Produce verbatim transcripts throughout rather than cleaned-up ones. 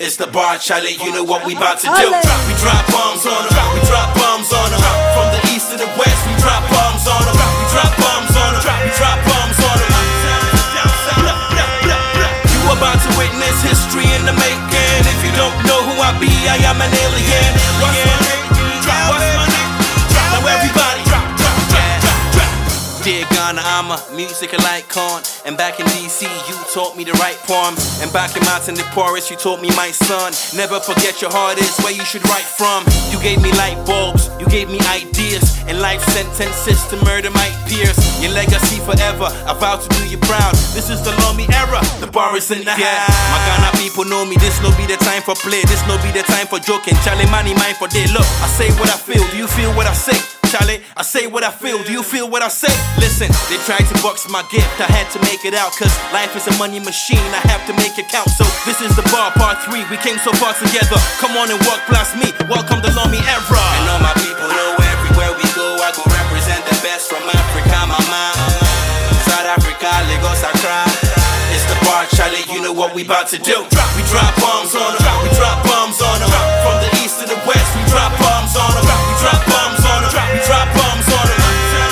It's the bar, Charlie, you know what we about to do. We drop bombs on them, we drop bombs on them. From the east to the west, we drop bombs on them. We drop bombs on them, we drop bombs on them. You about to witness history in the making. If you don't know who I be, I am an alien. What's my name? What's my name? Now everybody drop, drop, drop, drop, drop. Dear Ghana, I'm a musical icon. And back in D C, you taught me to write poems. And back in Mountain the Forest, you taught me, my son, never forget your heart is where you should write from. You gave me light bulbs, you gave me ideas, and life sentences to murder my peers. Your legacy forever, I vow to do you proud. This is the Lomi era, the bar is in the yeah. house. My Ghana people know me, this no be the time for play. This no be the time for joking, Charlie money mine for day. Look, I say what I feel, do you feel what I say? Charlie, I say what I feel, do you feel what I say? Listen, they tried to box my gift, I had to make it out. Cause life is a money machine, I have to make it count. So this is the bar, part three, we came so far together. Come on and walk past me, welcome the Lomi era. And all my people know everywhere we go, I go represent the best from Africa, mama. South Africa, Lagos, Accra. It's the bar, Charlie, you know what we about to do. We drop bombs on them, we drop bombs on them. From the east to the west, we drop bombs on them. We drop bombs on them, we drop bombs on them.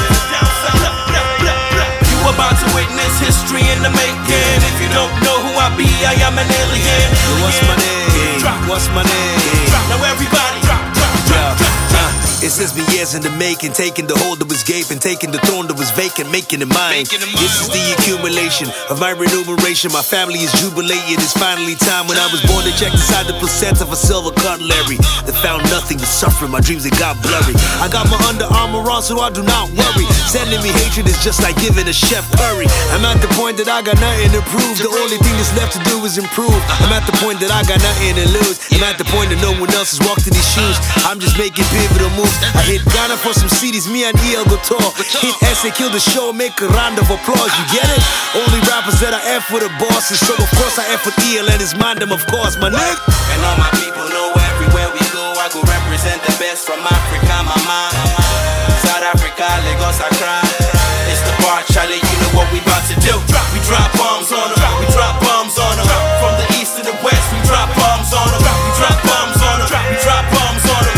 You about to witness history in the making. If you don't know who I be, I am an alien. What's my name? What's my name? Now everybody drop, drop, drop, drop. It's just been years in the making, taking the hold that was gaping, taking the throne that was vacant, making it mine. This is the accumulation of my remuneration. My family is jubilating. It's finally time. When I was born, they checked inside the placenta for silver cutlery. They found nothing but suffering. My dreams, they got blurry. I got my Under Armour on, so I do not worry. Sending me hatred is just like giving a chef curry. I'm at the point that I got nothing to prove. The only thing that's left to do is improve. I'm at the point that I got nothing to lose. I'm at the point that no one else has walked in these shoes. I'm just making pivotal moves. I hit Ghana for some C Ds, me and E L go tour. Hit S A, kill the show, make a round of applause, you get it? Only rappers that I F with the bosses, so of course I F with E L and his mind them, of course, my nigga. And all my people know everywhere we go, I go represent the best from Africa, mama. South Africa, Lagos, Accra. It's the bar, Charlie, you know what we about to do. We drop bombs on them, we drop bombs on them. From the east to the west, we drop bombs on them. We drop bombs on them, we drop bombs on them.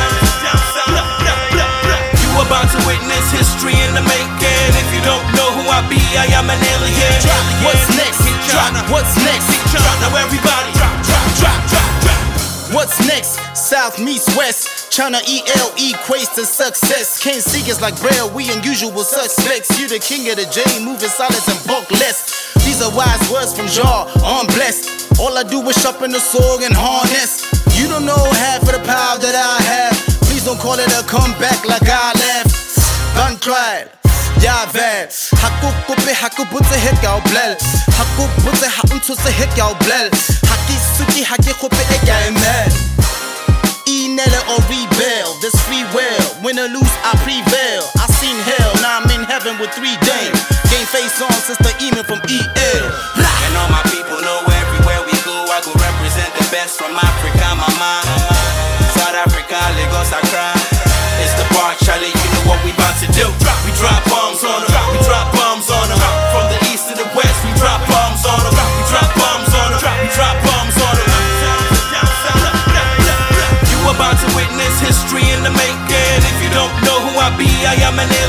About to witness history in the making. If you don't know who I be, I am an alien. What's next? What's next? Now everybody drop, drop, drop, drop, drop. What's next? South meets west. China E L equates to success. Can't seek us like Braille, we unusual suspects. You the king of the J, moving silence and bulk less. These are wise words from Jah, I'm blessed. All I do is sharpen the sword and harness. You don't know half of the power that I have. Please don't call it a comeback like I left. Gun trial, ja vel. Hakku kuppe hakku butse hit jou blel. Hakku butse hakku tusse hit jou blel. Hakki suki hakki kuppe ek jij mad. E-Nella or rebel, this free will. Win or lose, I prevail. I seen hell, now I'm in heaven with three dames. Game face on since the email from E L. And all my people know everywhere we go, I go represent the best from Africa, mama. South Africa, Lagos, Accra. It's the bar, Charlie, you know what we about to do. We drop bombs on them, we drop bombs on them. From the east to the west, we drop bombs on them. We drop bombs on them, we drop bombs on them. You about to witness history in the making. If you don't know who I be, I am an